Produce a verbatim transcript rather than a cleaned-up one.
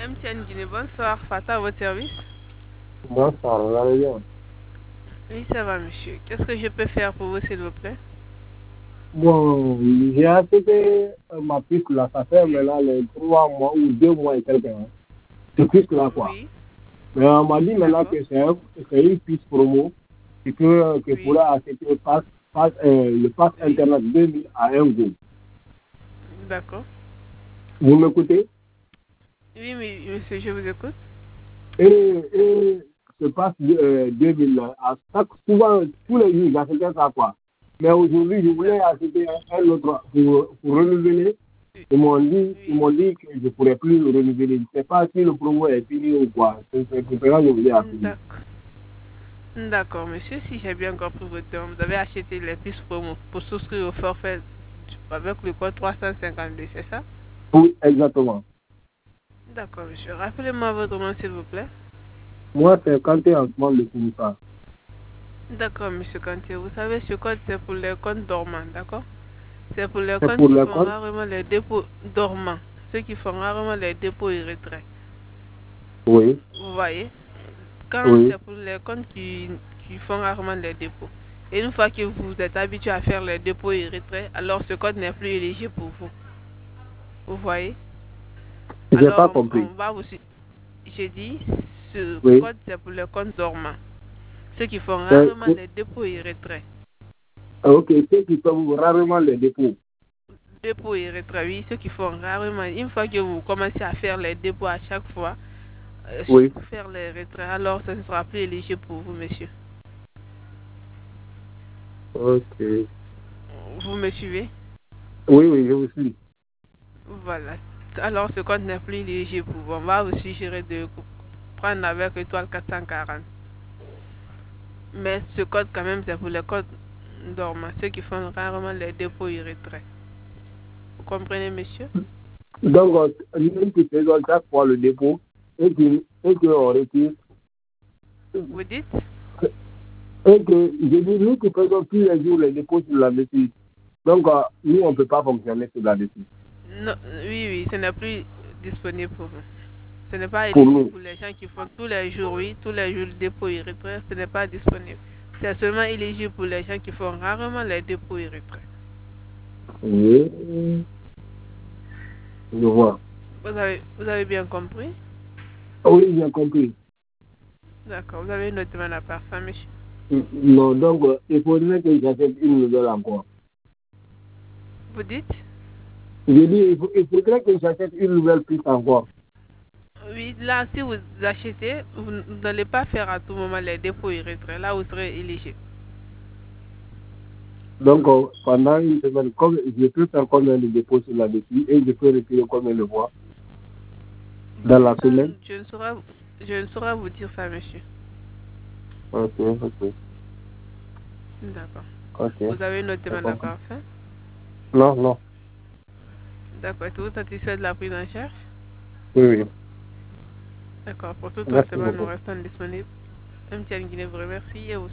M T N Guinée, bonsoir. Fata, à votre service. Bonsoir, vous allez bien? Oui, ça va, monsieur. Qu'est-ce que je peux faire pour vous, s'il vous plaît? Bon, j'ai acheté ma puce là, ça fait maintenant les trois mois ou deux mois et quelques. Hein. C'est puce là, quoi. Oui. Mais on m'a dit maintenant que c'est une puce promo et que, que oui. pourra acheter le pass, pass, euh, le pass oui. Internet deux mille à un go. D'accord. Vous m'écoutez? Oui, oui, monsieur, je vous écoute. Et, et ce pass euh, deux mille là, à chaque, souvent, tous les jours, j'achetais ça, quoi. Mais aujourd'hui, je voulais acheter un, un autre pour, pour renouveler. Ils m'ont dit, oui. ils m'ont dit que je ne pourrais plus le renouveler. Je ne sais pas si le promo est fini ou quoi. C'est pour ça que je voulais appeler. D'accord, monsieur. Si j'ai bien compris votre demande, vous avez acheté les puces promo pour souscrire au forfait avec le code trois cent cinquante-deux, c'est ça? Oui, exactement. D'accord, monsieur. Rappelez-moi votre nom, s'il vous plaît. Moi, c'est Kanté Antoine Le Kouroussa. D'accord, monsieur Kanté. Vous savez, ce code, c'est pour les comptes dormants, d'accord? C'est pour les comptes pour qui les font comptes? rarement les dépôts dormants. Ceux qui font rarement les dépôts et retraits. Oui. Vous voyez? Quand oui. c'est pour les comptes qui, qui font rarement les dépôts. Et une fois que vous êtes habitué à faire les dépôts et retraits, alors ce code n'est plus éligible pour vous. Vous voyez? Je n'ai pas alors, compris. On va vous... J'ai dit, ce oui. code c'est pour les comptes dormants. Ceux qui font rarement les dépôts et retraits. Ok, ceux qui font rarement les dépôts. Dépôts et retraits, oui, ceux qui font rarement. Une fois que vous commencez à faire les dépôts à chaque fois, euh, oui. faire les retraits, alors ça ne sera plus éligible pour vous, monsieur. Ok. Vous me suivez? Oui, oui, je vous suis. Voilà. Alors ce compte n'est plus éligible pour vous. On va vous suggérer de prendre avec étoile quatre cent quarante. Mais ce code quand même c'est pour les codes dormants, ceux qui font rarement les dépôts et retraits. Vous comprenez, monsieur? Donc, nous qui faisons chaque fois le dépôt et qu'on retire. Vous dites? Et que, je dis, nous qui faisons tous les jours les dépôts sur la métier. Donc, euh, nous, on ne peut pas fonctionner sur la métier. Non, oui, oui, ce n'est plus disponible pour vous. Ce n'est pas éligible pour, pour les gens qui font tous les jours, oui, tous les jours le dépôt et retrait, ce n'est pas disponible. C'est seulement éligible pour les gens qui font rarement les dépôts et retraits. Oui, je vois. Vous avez, vous avez bien compris? Oui, j'ai compris. D'accord, vous avez une autre demande à part ça, monsieur? Non, donc, euh, il faudrait que j'achète une nouvelle encore. Vous dites? Je dis, il, faut, il faudrait que j'achète une nouvelle puce encore. Oui, là, si vous achetez, vous n'allez pas faire à tout moment les dépôts et retraits. Là, vous serez éligible. Donc, euh, pendant une semaine, comme je peux faire combien de dépôts sur la dessus et je peux retirer combien de fois dans la semaine? Je ne saurais, je ne saurais vous dire ça, monsieur. Ok, ok. D'accord. Okay. Vous avez une autre demande à part ça? Non, non. D'accord. Êtes-vous satisfait de la prise en charge? Oui, oui. D'accord. Pour toute autre demande, nous restons disponibles. M T N Guinée vous remercie et vous